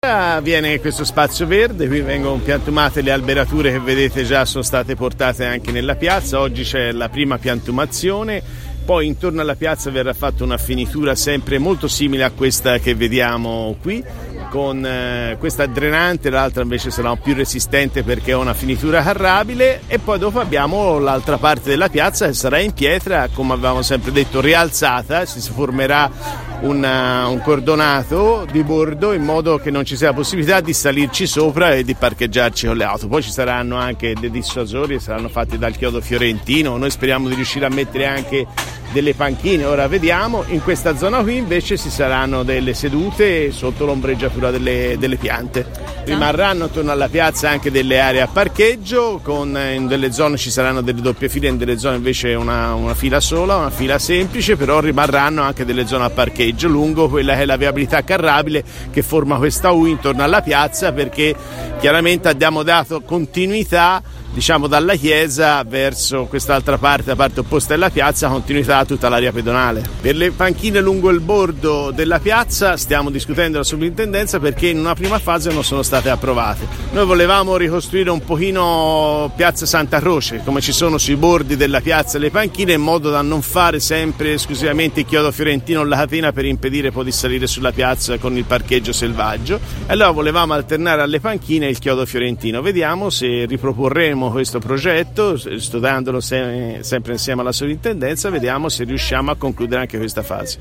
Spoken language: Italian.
sera viene questo spazio verde, qui vengono piantumate le alberature che vedete già sono state portate anche nella piazza. Oggi c'è la prima piantumazione, poi intorno alla piazza verrà fatta una finitura sempre molto simile a questa che vediamo qui, con questa drenante, l'altra invece sarà più resistente perché ha una finitura carrabile, e poi dopo abbiamo l'altra parte della piazza che sarà in pietra, come avevamo sempre detto, rialzata. Si formerà un cordonato di bordo in modo che non ci sia la possibilità di salirci sopra e di parcheggiarci con le auto. Poi ci saranno anche dei dissuasori che saranno fatti dal chiodo fiorentino. Noi speriamo di riuscire a mettere anche delle panchine, ora vediamo. In questa zona qui invece ci saranno delle sedute sotto l'ombreggiatura delle piante. Rimarranno attorno alla piazza anche delle aree a parcheggio, in delle zone ci saranno delle doppie file, in delle zone invece una fila sola, una fila semplice, però rimarranno anche delle zone a parcheggio lungo quella che è la viabilità carrabile che forma questa U intorno alla piazza, perché chiaramente abbiamo dato continuità, diciamo, dalla chiesa verso quest'altra parte, la parte opposta della piazza, continuità a tutta l'area pedonale. Per le panchine lungo il bordo della piazza stiamo discutendo la sovrintendenza perché in una prima fase non sono state approvate. Noi volevamo ricostruire un pochino piazza Santa Croce, come ci sono sui bordi della piazza le panchine, in modo da non fare sempre esclusivamente il chiodo fiorentino o la catena per impedire poi di salire sulla piazza con il parcheggio selvaggio. Allora volevamo alternare alle panchine il chiodo fiorentino. Vediamo se riproporremo questo progetto, studiandolo sempre insieme alla sovrintendenza, vediamo se riusciamo a concludere anche questa fase.